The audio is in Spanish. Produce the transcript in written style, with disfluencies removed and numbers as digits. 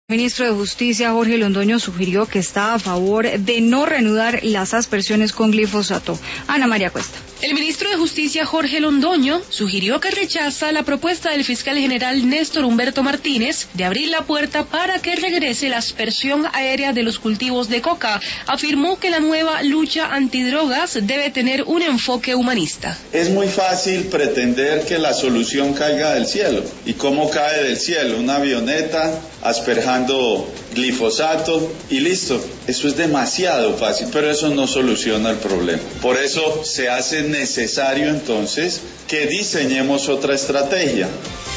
El ministro de Justicia, Jorge Londoño, sugirió que está a favor de no reanudar las aspersiones con glifosato. Ana María Cuesta. El ministro de Justicia, Jorge Londoño, sugirió que rechaza la propuesta del fiscal general Néstor Humberto Martínez de abrir la puerta para que regrese la aspersión aérea de los cultivos de coca. Afirmó que la nueva lucha antidrogas debe tener un enfoque humanista. Es muy fácil pretender que la solución caiga del cielo. ¿Y cómo cae del cielo? Una avioneta asperjando glifosato y listo. Eso es demasiado fácil, pero eso no soluciona el problema. Por eso se hace necesario entonces que diseñemos otra estrategia.